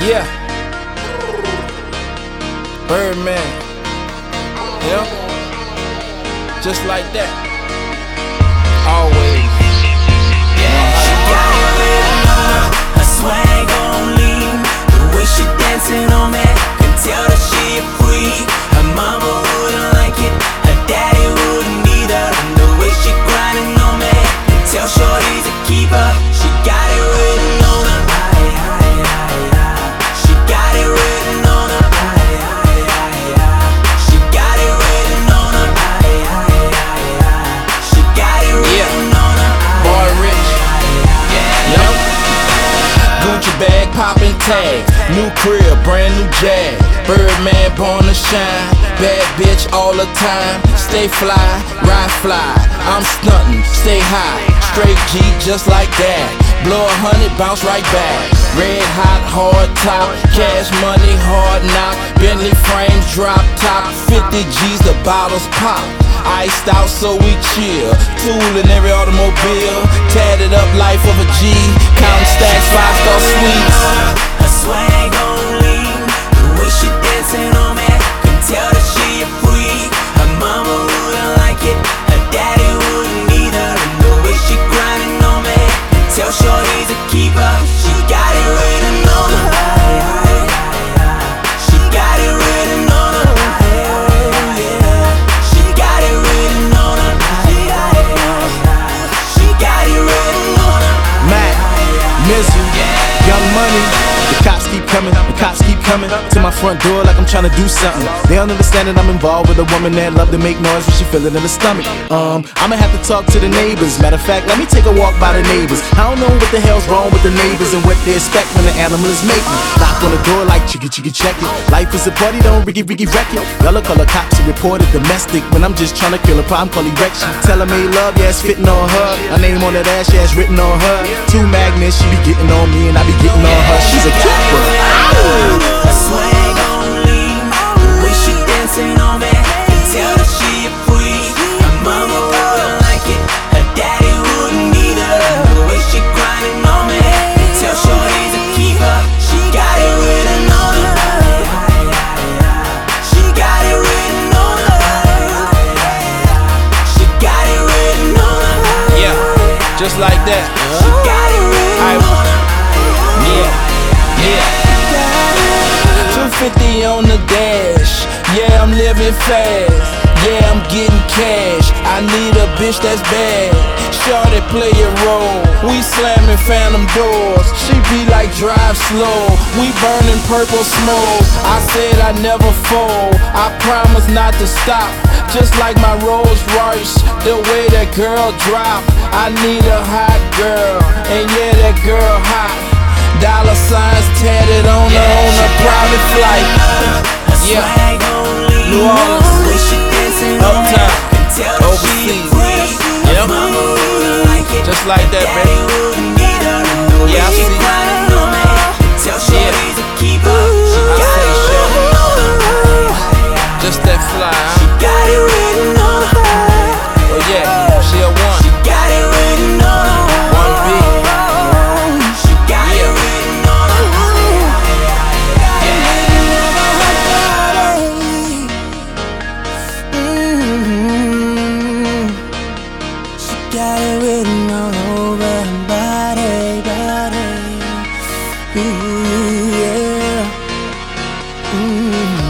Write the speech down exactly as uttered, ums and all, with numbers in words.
Yeah, Birdman. Yeah, just like that. Always. She got it written on her, her swag on lean. The way she dancing on me, can tell that she a freak. Her mama wouldn't like it, her daddy wouldn't either. And the way she grinding on me, can tell shorty's a keeper. She got it written on her, aye, aye, aye, aye. She got it written on her, aye, aye, aye, aye. She got it written on her, aye, aye, aye, aye. She got it written on her, Boy Rich. Yup. Gucci bag, poppin' tags. New crib, brand new Jag. Birdman born to shine. Bad bitch all the time. Stay fly, ride fly. I'm stuntin', stay high. Straight G just like that. Blow a hundred, bounce right back. Red hot, hard top. Cash money, hard knock. Bentley frames, drop top. fifty G's, the bottles pop. Iced out so we chill. Tool in every automobile. Tatted up life of a G. Counting stacks, five star suites. her swag on lean. The way she dancing on me, can tell that she a freak. Her mama wouldn't like it, her daddy wouldn't either. And the way she grinding on me, can tell shorty's a keeper. She got it written on her, aye, aye, aye, aye. She got it written on her, aye, aye, yeah. She got it written on her, aye, aye, aye. She got it written on her, Mac, Mizzle, Young Money. The cops keep coming, the cops keep coming to my front door like I'm trying to do something. They don't understand that I'm involved with a woman that love to make noise when she feel it in the stomach. Um, I'ma have to talk to the neighbors. Matter of fact, let me take a walk by the neighbors. I don't know what the hell's wrong with the neighbors and what they expect when the animal is mating. Knock on the door like chicka chicka check it. Life is a party, don't riggy riggy wreck it. Y'all call the cops and report it domestic when I'm just trying to kill a problem called erection. Tell her made love, yeah, it's fitting on her. My name on that ass, yeah, it's written on her. Two magnets, she be getting on me and I be getting on her. She's a keeper. her swag on lean. The way she dancing on me, can tell that she a freak. Her mama wouldn't like it, her daddy wouldn't either. The way she grinding on me, can tell shorty's a keeper. She got it written on her, aye, aye, aye, aye. She got it written on her, aye, aye, aye. She got it written on her, aye, Yeah, just like that. she got it written I- on her. Yeah, yeah. two fifty on the dash. Yeah, I'm living fast. Yeah, I'm getting cash. I need a bitch that's bad. Shorty play a role. We slamming phantom doors. She be like drive slow. We burning purple smoke. I said I never fold. I promise not to stop. Just like my Rolls Royce, the way that girl drop. I need a hot girl, and yeah, that girl hot. Dollar signs tatted on her on a private flight. Yeah, New Orleans, uptown, overseas. Yep, just like that, baby. Yeah, I see. Yeah, I say sure. Just that fly, huh? Oh yeah, she a one. One B. Got it written all over her body, body. Ooh, yeah. Ooh.